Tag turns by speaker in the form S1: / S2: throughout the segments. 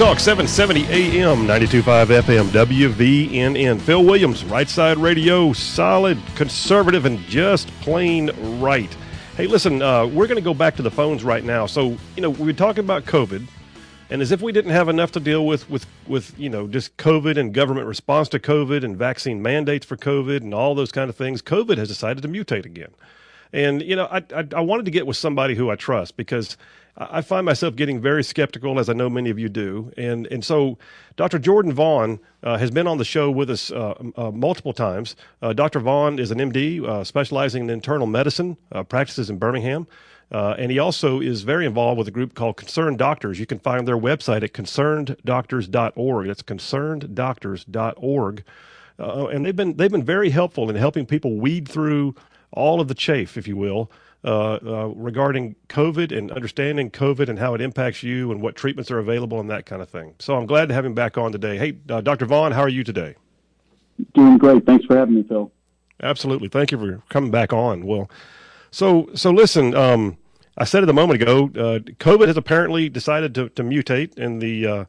S1: Talk 770 AM, 92.5 FM, WVNN. Phil Williams, Right Side Radio, solid, conservative, and just plain right. Hey, listen, we're going to go back to the phones right now. So, we've been talking about COVID, and as if we didn't have enough to deal with just COVID and government response to COVID and vaccine mandates for COVID and all those kind of things, COVID has decided to mutate again. And, I wanted to get with somebody who I trust because I find myself getting very skeptical, as I know many of you do. And so Dr. Jordan Vaughn has been on the show with us multiple times. Dr. Vaughn is an MD specializing in internal medicine, practices in Birmingham. And he also is very involved with a group called Concerned Doctors. You can find their website at concerneddoctors.org. That's concerneddoctors.org. And they've been very helpful in helping people weed through all of the chaff, if you will, regarding COVID and understanding COVID and how it impacts you and what treatments are available and that kind of thing. So I'm glad to have him back on today. Hey, Dr. Vaughn, how are you today?
S2: Doing great. Thanks for having me, Phil.
S1: Absolutely. Thank you for coming back on. Well, so listen, I said it a moment ago, COVID has apparently decided to mutate, and the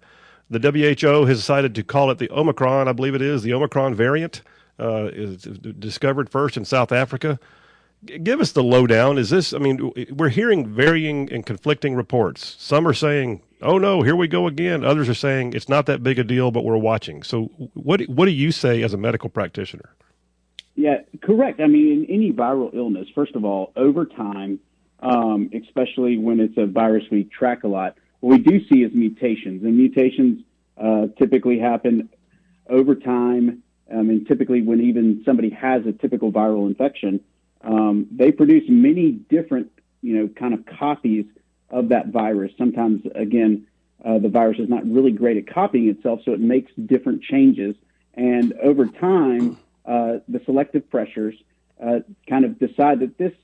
S1: WHO has decided to call it the Omicron, I believe it is, the Omicron variant, is discovered first in South Africa. Give us the lowdown. We're hearing varying and conflicting reports. Some are saying, oh no, here we go again. Others are saying it's not that big a deal, but we're watching. So what do you say as a medical practitioner?
S2: Yeah, correct. In any viral illness, first of all, over time, especially when it's a virus we track a lot, what we do see is mutations. And mutations typically happen over time. And typically when even somebody has a typical viral infection, they produce many different, kind of copies of that virus. Sometimes, again, the virus is not really great at copying itself, so it makes different changes. And over time, the selective pressures kind of decide that this,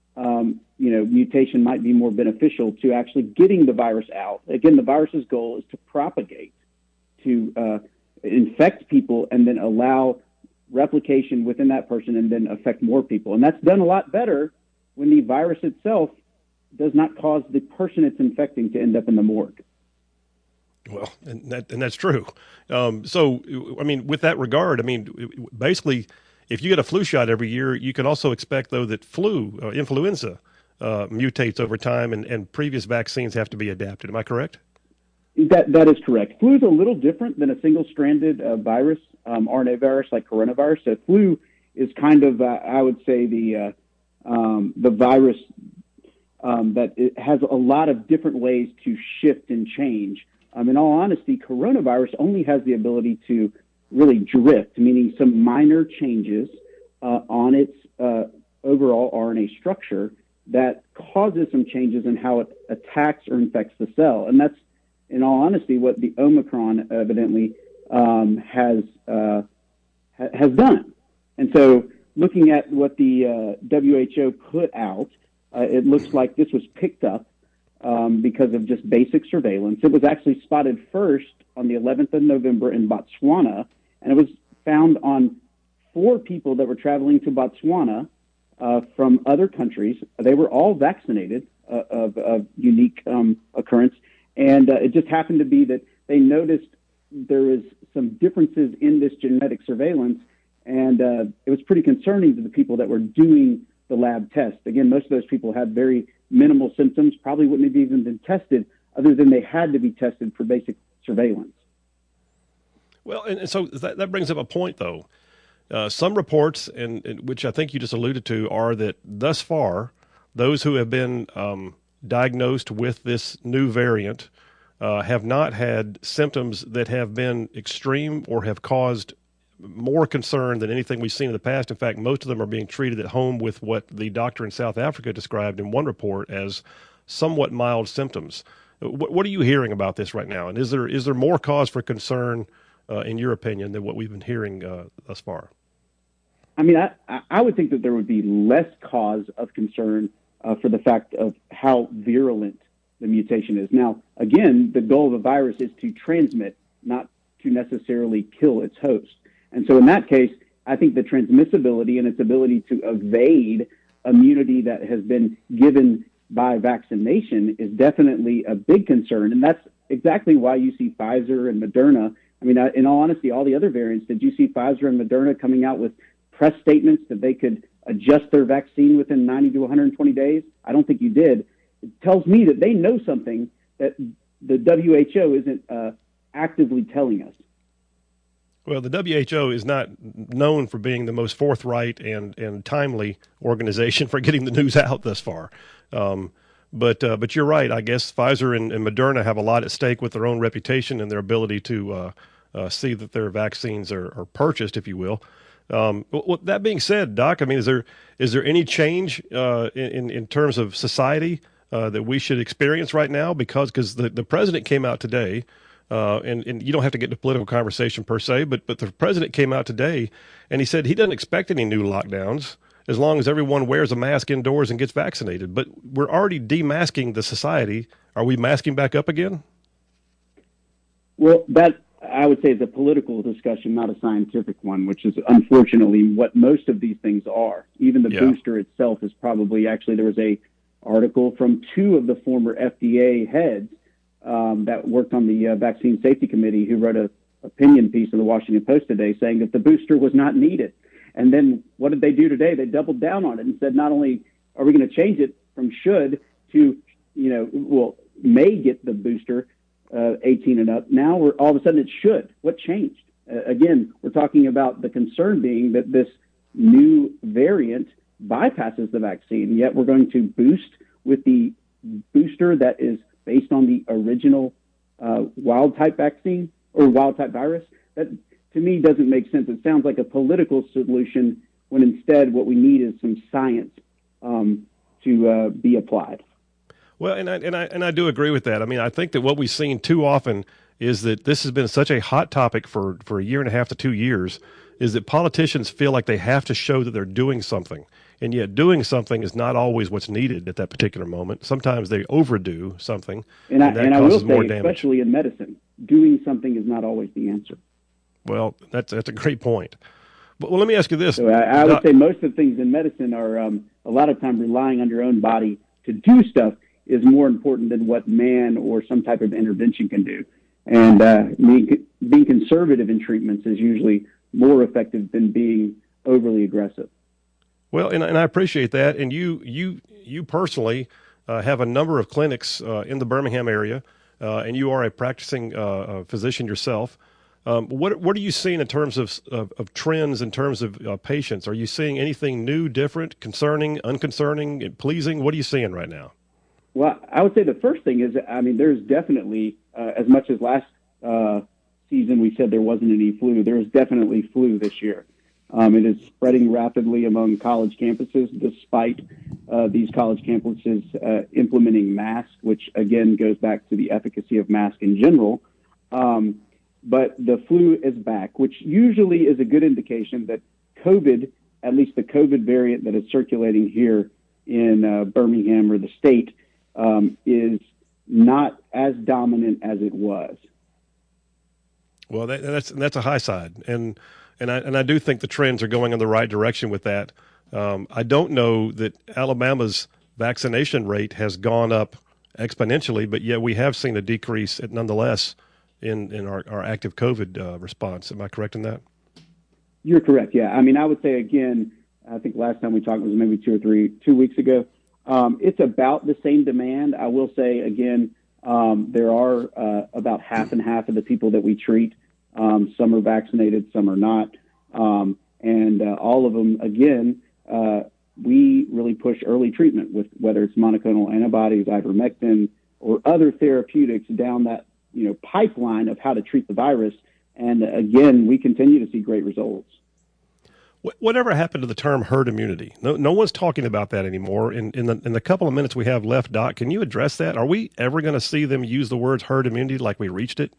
S2: mutation might be more beneficial to actually getting the virus out. Again, the virus's goal is to propagate, to infect people, and then allow replication within that person and then affect more people. And that's done a lot better when the virus itself does not cause the person it's infecting to end up in the morgue.
S1: Well, and that's true. With that regard, basically, if you get a flu shot every year, you can also expect, though, that influenza mutates over time and previous vaccines have to be adapted. Am I correct?
S2: That is correct. Flu is a little different than a single-stranded virus, RNA virus like coronavirus. So flu is kind of, I would say, the virus that it has a lot of different ways to shift and change. In all honesty, coronavirus only has the ability to really drift, meaning some minor changes on its overall RNA structure that causes some changes in how it attacks or infects the cell. And that's, in all honesty, what the Omicron evidently has done. And so looking at what the WHO put out, it looks like this was picked up because of just basic surveillance. It was actually spotted first on the 11th of November in Botswana, and it was found on 4 people that were traveling to Botswana from other countries. They were all vaccinated of unique occurrence. And it just happened to be that they noticed there was some differences in this genetic surveillance, and it was pretty concerning to the people that were doing the lab test. Again, most of those people had very minimal symptoms, probably wouldn't have even been tested, other than they had to be tested for basic surveillance.
S1: Well, and so that brings up a point, though. Some reports, and which I think you just alluded to, are that thus far, those who have been diagnosed with this new variant have not had symptoms that have been extreme or have caused more concern than anything we've seen in the past. In fact, most of them are being treated at home with what the doctor in South Africa described in one report as somewhat mild symptoms. What are you hearing about this right now? And is there more cause for concern, in your opinion, than what we've been hearing thus far?
S2: I would think that there would be less cause of concern for the fact of how virulent the mutation is. Now, again, the goal of a virus is to transmit, not to necessarily kill its host. And so in that case, I think the transmissibility and its ability to evade immunity that has been given by vaccination is definitely a big concern. And that's exactly why you see Pfizer and Moderna. I mean, in all honesty, all the other variants, did you see Pfizer and Moderna coming out with press statements that they could adjust their vaccine within 90 to 120 days? I don't think you did. It tells me that they know something that the WHO isn't actively telling us.
S1: Well, the WHO is not known for being the most forthright and timely organization for getting the news out thus far. But you're right. I guess Pfizer and Moderna have a lot at stake with their own reputation and their ability to see that their vaccines are purchased, if you will. Well, that being said, Doc, I mean, is there any change in terms of society that we should experience right now? Because the president came out today. And you don't have to get into political conversation per se, but the president came out today and he said he doesn't expect any new lockdowns as long as everyone wears a mask indoors and gets vaccinated. But we're already demasking the society. Are we masking back up again?
S2: Well, that I would say is a political discussion, not a scientific one, which is unfortunately what most of these things are. Even the booster itself is probably actually there was a article from two of the former FDA heads that worked on the Vaccine Safety Committee, who wrote an opinion piece in the Washington Post today saying that the booster was not needed. And then what did they do today? They doubled down on it and said, not only are we going to change it from should to, may get the booster 18 and up. Now all of a sudden it should. What changed? Again, we're talking about the concern being that this new variant bypasses the vaccine, yet we're going to boost with the booster that is based on the original wild type vaccine or wild type virus. That to me doesn't make sense. It sounds like a political solution when instead what we need is some science to be applied.
S1: Well, and I do agree with that. I mean, I think that what we've seen too often is that this has been such a hot topic for a year and a half to 2 years, is that politicians feel like they have to show that they're doing something. And yet doing something is not always what's needed at that particular moment. Sometimes they overdo something, and that causes more damage.
S2: Especially in medicine, doing something is not always the answer.
S1: Well, that's a great point. But, well, let me ask you this.
S2: So I would say most of the things in medicine are a lot of time relying on your own body to do stuff is more important than what man or some type of intervention can do. And being conservative in treatments is usually more effective than being overly aggressive.
S1: Well, and I appreciate that. And you personally have a number of clinics in the Birmingham area, and you are a practicing physician yourself. What are you seeing in terms of trends, in terms of patients? Are you seeing anything new, different, concerning, unconcerning, pleasing? What are you seeing right now?
S2: Well, I would say the first thing is, I mean, there's definitely, as much as last season we said there wasn't any flu, there's definitely flu this year. It is spreading rapidly among college campuses, despite these college campuses implementing masks, which again goes back to the efficacy of masks in general. But the flu is back, which usually is a good indication that COVID, at least the COVID variant that is circulating here in Birmingham or the state, is not as dominant as it was.
S1: Well, that's a high side, and I do think the trends are going in the right direction with that. I don't know that Alabama's vaccination rate has gone up exponentially, but yet we have seen a decrease nonetheless in our active COVID response. Am I correct in that?
S2: You're correct. Yeah. I mean, I would say again, I think last time we talked was maybe 2 weeks ago. It's about the same demand. I will say again, there are about half and half of the people that we treat. Some are vaccinated, some are not. And all of them, again, we really push early treatment with whether it's monoclonal antibodies, ivermectin, or other therapeutics down that pipeline of how to treat the virus. And again, we continue to see great results.
S1: Whatever happened to the term herd immunity? No one's talking about that anymore. In the couple of minutes we have left, Doc, can you address that? Are we ever going to see them use the words herd immunity like we reached it?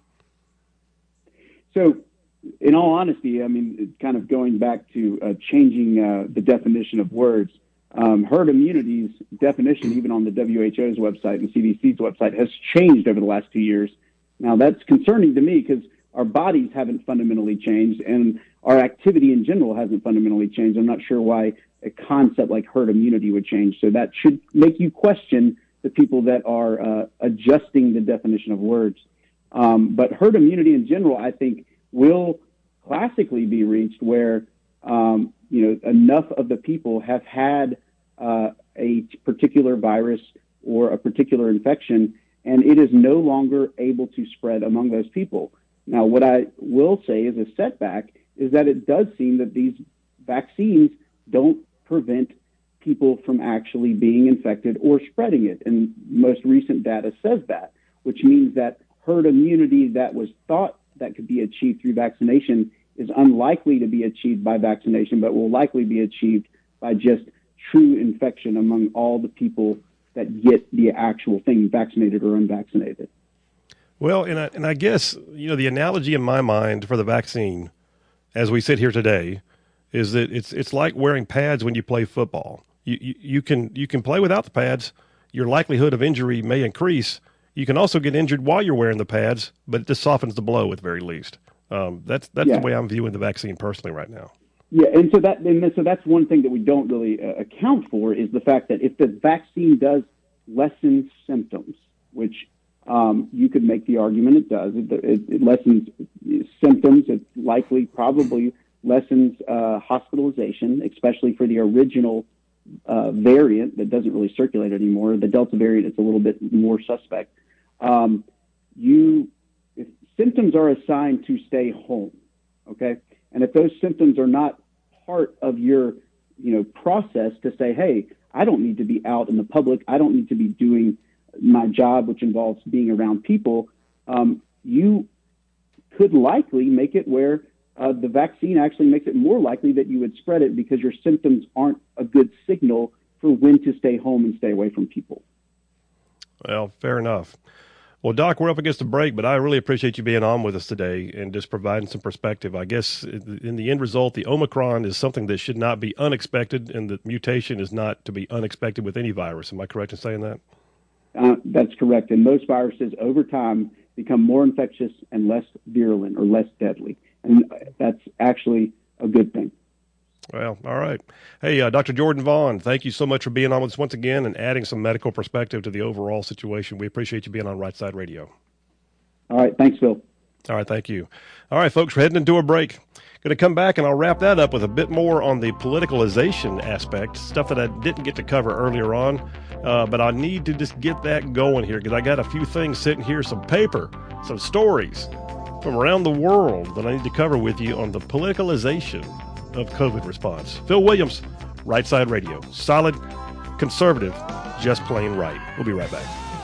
S2: So, in all honesty, I mean, kind of going back to changing the definition of words, herd immunity's definition, even on the WHO's website and CDC's website, has changed over the last 2 years. Now, that's concerning to me because our bodies haven't fundamentally changed and our activity in general hasn't fundamentally changed. I'm not sure why a concept like herd immunity would change. So that should make you question the people that are adjusting the definition of words. But herd immunity in general, I think, will classically be reached where enough of the people have had a particular virus or a particular infection, and it is no longer able to spread among those people. Now, what I will say is a setback is that it does seem that these vaccines don't prevent people from actually being infected or spreading it. And most recent data says that, which means that herd immunity that was thought that could be achieved through vaccination is unlikely to be achieved by vaccination, but will likely be achieved by just true infection among all the people that get the actual thing, vaccinated or unvaccinated.
S1: Well, and I guess, the analogy in my mind for the vaccine, as we sit here today, is that it's like wearing pads when you play football. You can play without the pads. Your likelihood of injury may increase. You can also get injured while you're wearing the pads, but it just softens the blow at the very least. That's the way I'm viewing the vaccine personally right now.
S2: Yeah, and so that's one thing that we don't really account for is the fact that if the vaccine does lessen symptoms, which you could make the argument it does, it lessens symptoms. It probably lessens hospitalization, especially for the original variant that doesn't really circulate anymore. The Delta variant is a little bit more suspect. If symptoms are assigned to stay home, okay, and if those symptoms are not part of your process to say, hey, I don't need to be out in the public, I don't need to be doing my job, which involves being around people, you could likely make it where the vaccine actually makes it more likely that you would spread it because your symptoms aren't a good signal for when to stay home and stay away from people.
S1: Well, fair enough. Well, Doc, we're up against the break, but I really appreciate you being on with us today and just providing some perspective. I guess in the end result, the Omicron is something that should not be unexpected, and the mutation is not to be unexpected with any virus. Am I correct in saying that?
S2: That's correct. And most viruses over time become more infectious and less virulent or less deadly. And that's actually a good thing.
S1: Well, all right. Hey, Dr. Jordan Vaughn, thank you so much for being on with us once again and adding some medical perspective to the overall situation. We appreciate you being on Right Side Radio.
S2: All right. Thanks, Phil.
S1: All right. Thank you. All right, folks, we're heading into a break. Going to come back and I'll wrap that up with a bit more on the politicalization aspect, stuff that I didn't get to cover earlier on. But I need to just get that going here because I got a few things sitting here, some paper, some stories from around the world that I need to cover with you on the politicalization of COVID response. Phil Williams, Right Side Radio. Solid, conservative, just plain right. We'll be right back.